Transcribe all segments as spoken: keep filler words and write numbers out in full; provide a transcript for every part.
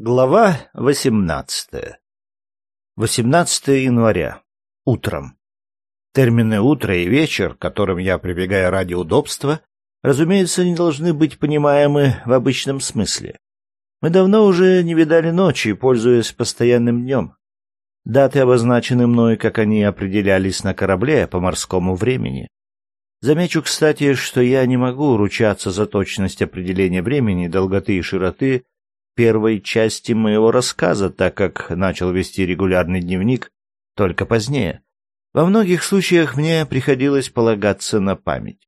Глава восемнадцатая. восемнадцатого января. Утром. Термины «утро» и «вечер», к которым я прибегаю ради удобства, разумеется, не должны быть понимаемы в обычном смысле. Мы давно уже не видали ночи, пользуясь постоянным днем. Даты обозначены мной, как они определялись на корабле по морскому времени. Замечу, кстати, что я не могу ручаться за точность определения времени, долготы и широты первой части моего рассказа, так как начал вести регулярный дневник только позднее. Во многих случаях мне приходилось полагаться на память.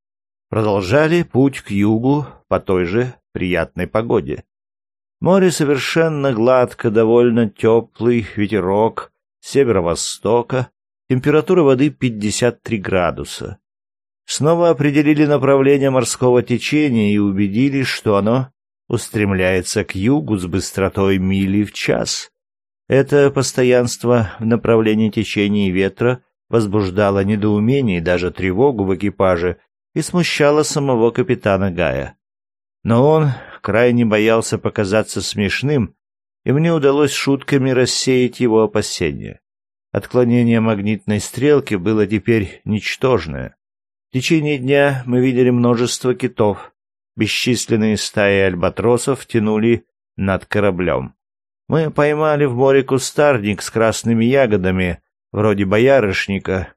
Продолжали путь к югу по той же приятной погоде. Море совершенно гладко, довольно теплый ветерок с северо-востока, температура воды пятьдесят три градуса. Снова определили направление морского течения и убедились, что оно устремляется к югу с быстротой мили в час. Это постоянство в направлении течения ветра возбуждало недоумение и даже тревогу в экипаже и смущало самого капитана Гая. Но он крайне боялся показаться смешным, и мне удалось шутками рассеять его опасения. Отклонение магнитной стрелки было теперь ничтожное. В течение дня мы видели множество китов. Бесчисленные стаи альбатросов тянули над кораблем. Мы поймали в море кустарник с красными ягодами, вроде боярышника,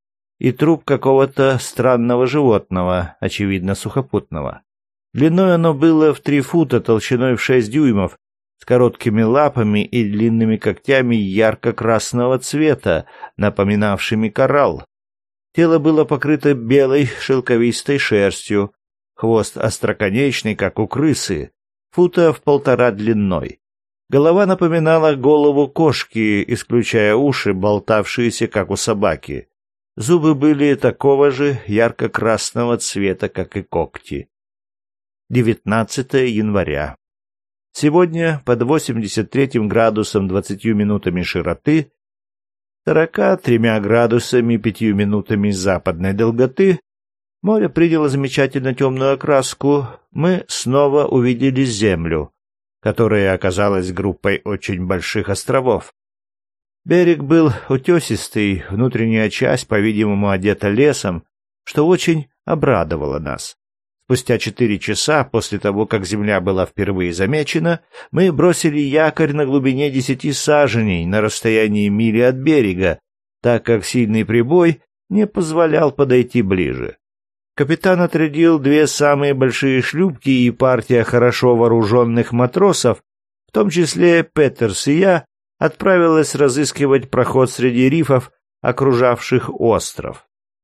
и труп какого-то странного животного, очевидно сухопутного. Длиной оно было в три фута, толщиной в шесть дюймов, с короткими лапами и длинными когтями ярко-красного цвета, напоминавшими коралл. Тело было покрыто белой шелковистой шерстью, хвост остроконечный, как у крысы, фута в полтора длиной. Голова напоминала голову кошки, исключая уши, болтавшиеся, как у собаки. Зубы были такого же ярко-красного цвета, как и когти. девятнадцатого января. Сегодня под восемьдесят третьим градусом двадцатью минутами широты, сорока тремя градусами пятью минутами западной долготы, море приняло замечательно темную окраску. Мы снова увидели землю, которая оказалась группой очень больших островов. Берег был утесистый, внутренняя часть, по-видимому, одета лесом, что очень обрадовало нас. Спустя четыре часа после того, как земля была впервые замечена, мы бросили якорь на глубине десяти саженей на расстоянии мили от берега, так как сильный прибой не позволял подойти ближе. Капитан отрядил две самые большие шлюпки и партия хорошо вооруженных матросов, в том числе Петерс и я, отправилась разыскивать проход среди рифов, окружавших остров.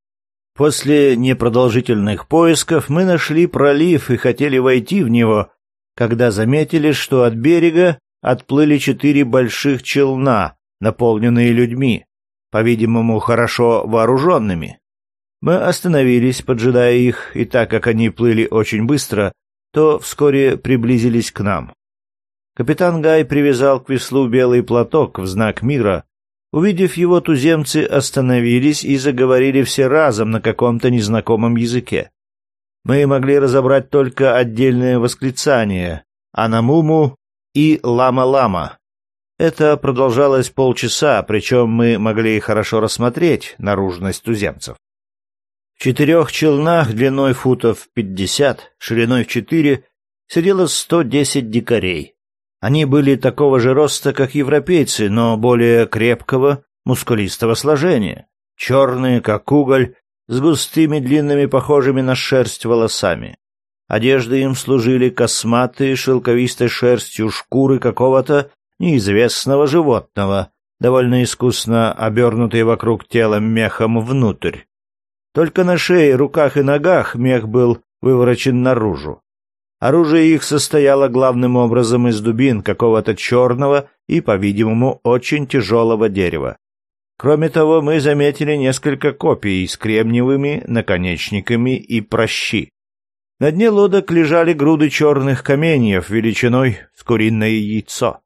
После непродолжительных поисков мы нашли пролив и хотели войти в него, когда заметили, что от берега отплыли четыре больших челна, наполненные людьми, по-видимому, хорошо вооруженными. Мы остановились, поджидая их, и так как они плыли очень быстро, то вскоре приблизились к нам. Капитан Гай привязал к веслу белый платок в знак мира. Увидев его, туземцы остановились и заговорили все разом на каком-то незнакомом языке. Мы могли разобрать только отдельные восклицания «Анамуму» и «Лама-лама». Это продолжалось полчаса, причем мы могли хорошо рассмотреть наружность туземцев. В четырех челнах длиной футов пятьдесят, шириной в четыре, сидело сто десять дикарей. Они были такого же роста, как европейцы, но более крепкого, мускулистого сложения, черные, как уголь, с густыми, длинными, похожими на шерсть волосами. Одежды им служили косматые, шелковистой шерстью шкуры какого-то неизвестного животного, довольно искусно обернутые вокруг тела мехом внутрь. Только на шее, руках и ногах мех был выворочен наружу. Оружие их состояло главным образом из дубин какого-то черного и, по-видимому, очень тяжелого дерева. Кроме того, мы заметили несколько копий с кремниевыми наконечниками и пращи. На дне лодок лежали груды черных каменьев величиной с куриное яйцо.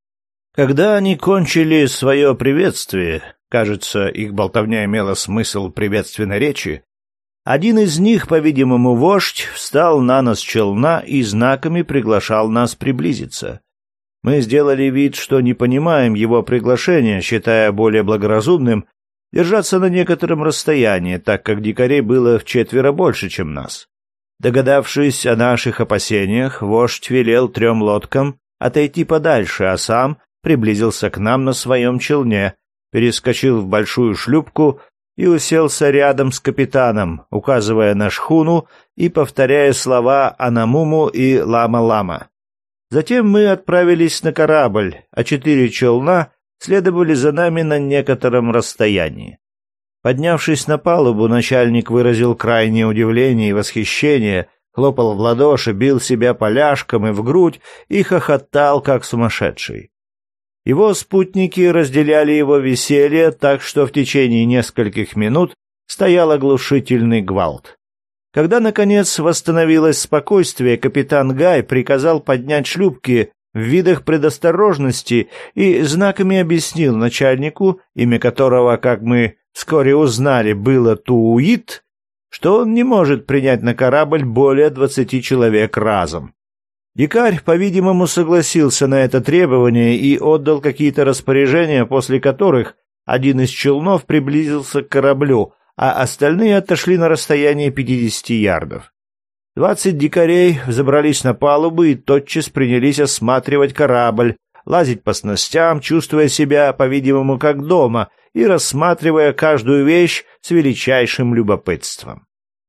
Когда они кончили свое приветствие, кажется, их болтовня имела смысл приветственной речи, один из них, по-видимому, вождь, встал на нос челна и знаками приглашал нас приблизиться. Мы сделали вид, что не понимаем его приглашения, считая более благоразумным держаться на некотором расстоянии, так как дикарей было вчетверо больше, чем нас. Догадавшись о наших опасениях, вождь велел трем лодкам отойти подальше, а сам приблизился к нам на своем челне, перескочил в большую шлюпку и уселся рядом с капитаном, указывая на шхуну и повторяя слова Анамуму и Лама-Лама. Затем мы отправились на корабль, а четыре челна следовали за нами на некотором расстоянии. Поднявшись на палубу, начальник выразил крайнее удивление и восхищение, хлопал в ладоши, бил себя поляшком и в грудь и хохотал, как сумасшедший. Его спутники разделяли его веселье, так что в течение нескольких минут стоял оглушительный гвалт. Когда, наконец, восстановилось спокойствие, капитан Гай приказал поднять шлюпки в видах предосторожности и знаками объяснил начальнику, имя которого, как мы вскоре узнали, было Тууит, что он не может принять на корабль более двадцати человек разом. Дикарь, по-видимому, согласился на это требование и отдал какие-то распоряжения, после которых один из челнов приблизился к кораблю, а остальные отошли на расстояние пятидесяти ярдов. Двадцать дикарей взобрались на палубу и тотчас принялись осматривать корабль, лазить по снастям, чувствуя себя, по-видимому, как дома, и рассматривая каждую вещь с величайшим любопытством.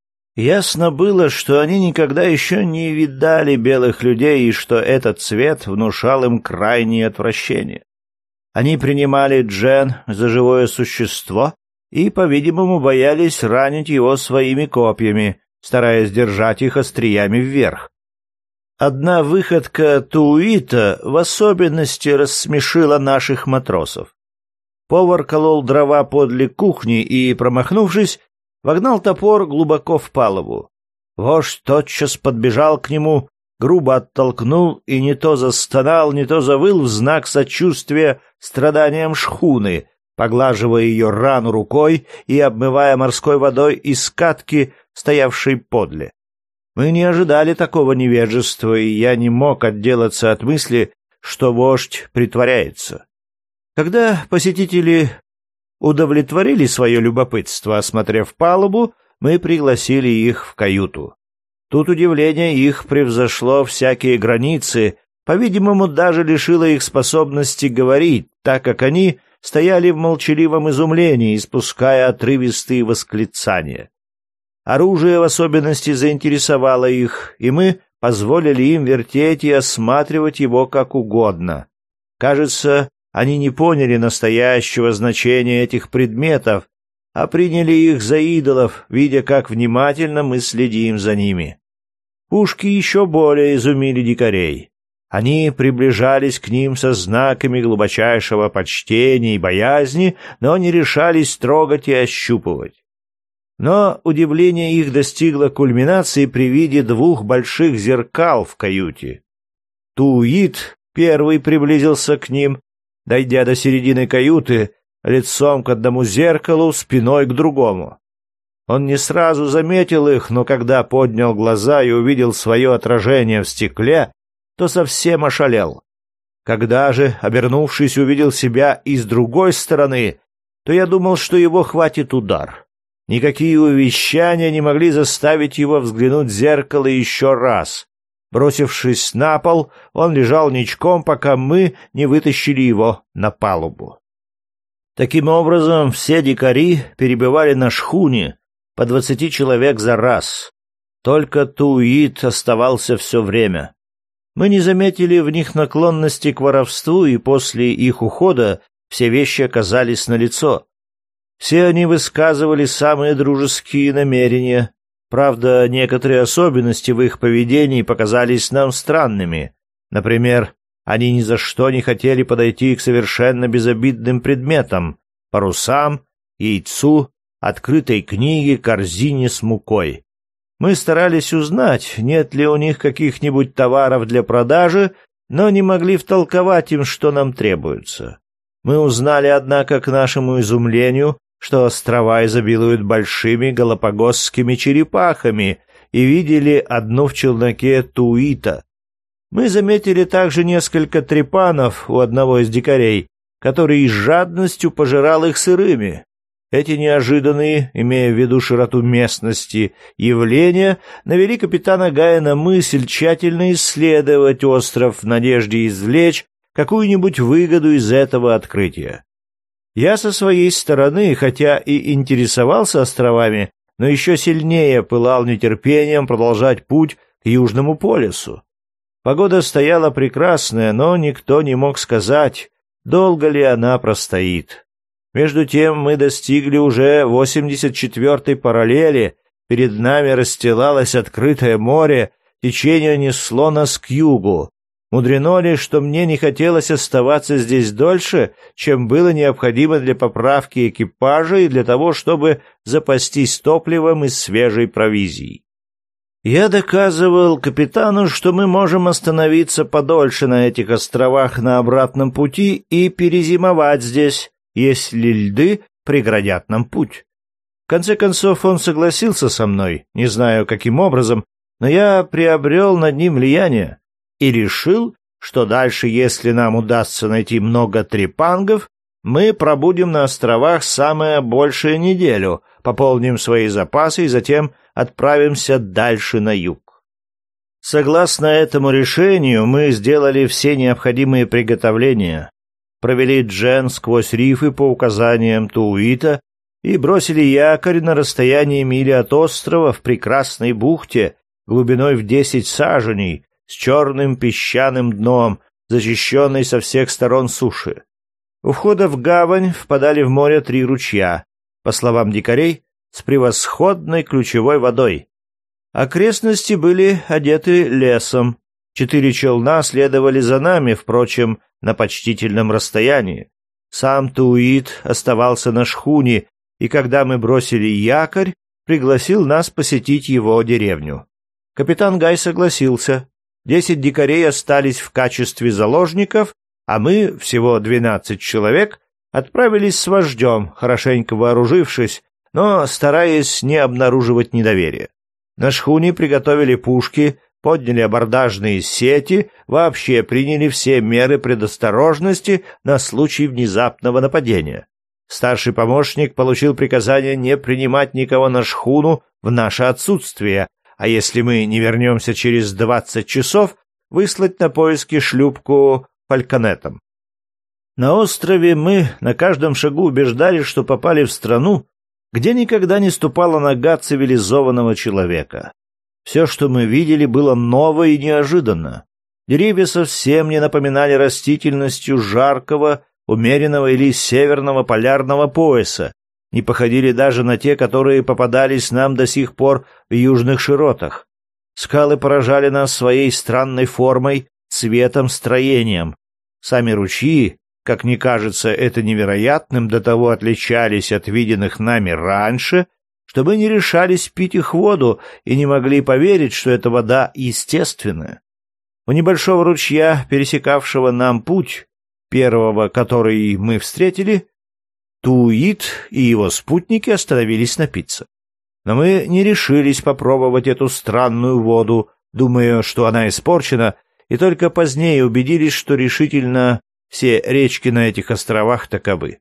Ясно было, что они никогда еще не видали белых людей и что этот цвет внушал им крайнее отвращение. Они принимали Джен за живое существо и, по-видимому, боялись ранить его своими копьями, стараясь держать их остриями вверх. Одна выходка Тууита в особенности рассмешила наших матросов. Повар колол дрова подле кухни и, промахнувшись, вогнал топор глубоко в палубу. Вождь тотчас подбежал к нему, грубо оттолкнул и не то застонал, не то завыл в знак сочувствия страданиям шхуны, поглаживая ее рану рукой и обмывая морской водой из катки, стоявшей подле. Мы не ожидали такого невежества, и я не мог отделаться от мысли, что вождь притворяется. Когда посетители удовлетворили свое любопытство, осмотрев палубу, мы пригласили их в каюту. Тут удивление их превзошло всякие границы, по-видимому, даже лишило их способности говорить, так как они стояли в молчаливом изумлении, испуская отрывистые восклицания. Оружие в особенности заинтересовало их, и мы позволили им вертеть и осматривать его как угодно. Кажется, они не поняли настоящего значения этих предметов, а приняли их за идолов, видя, как внимательно мы следим за ними. Пушки еще более изумили дикарей. Они приближались к ним со знаками глубочайшего почтения и боязни, но не решались трогать и ощупывать. Но удивление их достигло кульминации при виде двух больших зеркал в каюте. Тууит первый приблизился к ним, дойдя до середины каюты, лицом к одному зеркалу, спиной к другому. Он не сразу заметил их, но когда поднял глаза и увидел свое отражение в стекле, то совсем ошалел. Когда же, обернувшись, увидел себя и с другой стороны, то я думал, что его хватит удар. Никакие увещания не могли заставить его взглянуть в зеркало еще раз. Бросившись на пол, он лежал ничком, пока мы не вытащили его на палубу. Таким образом, все дикари перебывали на шхуне по двадцати человек за раз. Только Тууит оставался все время. Мы не заметили в них наклонности к воровству, и после их ухода все вещи оказались налицо. Все они высказывали самые дружеские намерения. Правда, некоторые особенности в их поведении показались нам странными. Например, они ни за что не хотели подойти к совершенно безобидным предметам — парусам, яйцу, открытой книге, корзине с мукой. Мы старались узнать, нет ли у них каких-нибудь товаров для продажи, но не могли втолковать им, что нам требуется. Мы узнали, однако, к нашему изумлению, что острова изобилуют большими галапагосскими черепахами, и видели одну в челноке Тууита. Мы заметили также несколько трепанов у одного из дикарей, который с жадностью пожирал их сырыми. Эти неожиданные, имея в виду широту местности, явления навели капитана Гая на мысль тщательно исследовать остров в надежде извлечь какую-нибудь выгоду из этого открытия. Я со своей стороны, хотя и интересовался островами, но еще сильнее пылал нетерпением продолжать путь к Южному полюсу. Погода стояла прекрасная, но никто не мог сказать, долго ли она простоит. Между тем мы достигли уже восемьдесят четвёртой параллели, перед нами расстилалось открытое море, течение несло нас к югу. Мудрено ли, что мне не хотелось оставаться здесь дольше, чем было необходимо для поправки экипажа и для того, чтобы запастись топливом и свежей провизией. Я доказывал капитану, что мы можем остановиться подольше на этих островах на обратном пути и перезимовать здесь, если льды преградят нам путь. В конце концов он согласился со мной, не знаю каким образом, но я приобрел над ним влияние и решил, что дальше, если нам удастся найти много трепангов, мы пробудем на островах самое большее неделю, пополним свои запасы и затем отправимся дальше на юг. Согласно этому решению, мы сделали все необходимые приготовления, провели джен сквозь рифы по указаниям Тууита и бросили якорь на расстоянии мили от острова в прекрасной бухте глубиной в десять саженей с черным песчаным дном, защищенной со всех сторон суши. У входа в гавань впадали в море три ручья, по словам дикарей, с превосходной ключевой водой. Окрестности были одеты лесом. Четыре челна следовали за нами, впрочем, на почтительном расстоянии. Сам Тууит оставался на шхуне, и когда мы бросили якорь, пригласил нас посетить его деревню. Капитан Гай согласился. Десять дикарей остались в качестве заложников, а мы, всего двенадцать человек, отправились с вождем, хорошенько вооружившись, но стараясь не обнаруживать недоверия. На шхуне приготовили пушки, подняли абордажные сети, вообще приняли все меры предосторожности на случай внезапного нападения. Старший помощник получил приказание не принимать никого на шхуну в наше отсутствие, а если мы не вернемся через двадцать часов, выслать на поиски шлюпку фальконетом. На острове мы на каждом шагу убеждали, что попали в страну, где никогда не ступала нога цивилизованного человека. Все, что мы видели, было ново и неожиданно. Деревья совсем не напоминали растительностью жаркого, умеренного или северного полярного пояса, не походили даже на те, которые попадались нам до сих пор в южных широтах. Скалы поражали нас своей странной формой, цветом, строением. Сами ручьи, как мне кажется это невероятным, до того отличались от виденных нами раньше, что мы не решались пить их воду и не могли поверить, что эта вода естественная. У небольшого ручья, пересекавшего нам путь, первого, который мы встретили, Тууит и его спутники остановились напиться. Но мы не решились попробовать эту странную воду, думая, что она испорчена, и только позднее убедились, что решительно все речки на этих островах таковы.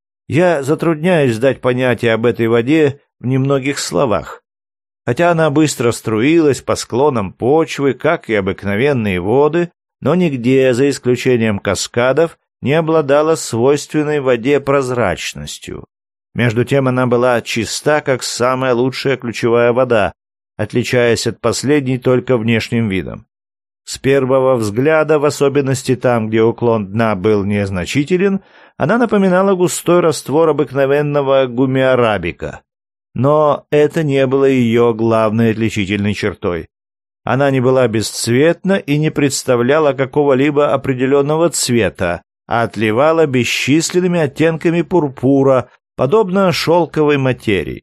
Я затрудняюсь дать понятие об этой воде в немногих словах. Хотя она быстро струилась по склонам почвы, как и обыкновенные воды, но нигде, за исключением каскадов, не обладала свойственной воде прозрачностью. Между тем она была чиста, как самая лучшая ключевая вода, отличаясь от последней только внешним видом. С первого взгляда, в особенности там, где уклон дна был незначителен, она напоминала густой раствор обыкновенного гумиарабика. Но это не было ее главной отличительной чертой. Она не была бесцветна и не представляла какого-либо определенного цвета, а отливала бесчисленными оттенками пурпура, подобно шелковой материи.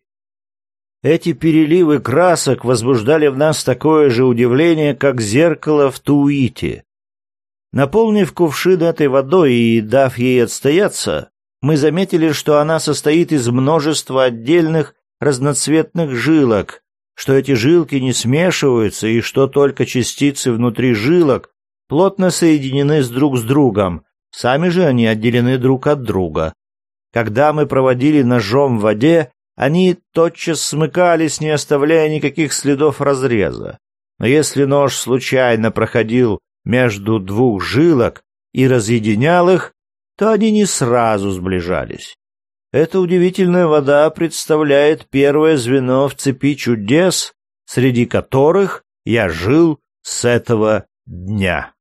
Эти переливы красок возбуждали в нас такое же удивление, как зеркало в Тууите. Наполнив кувшин этой водой и дав ей отстояться, мы заметили, что она состоит из множества отдельных разноцветных жилок, что эти жилки не смешиваются и что только частицы внутри жилок плотно соединены с друг с другом, сами же они отделены друг от друга. Когда мы проводили ножом в воде, они тотчас смыкались, не оставляя никаких следов разреза. Но если нож случайно проходил между двух жилок и разъединял их, то они не сразу сближались. Эта удивительная вода представляет первое звено в цепи чудес, среди которых я жил с этого дня.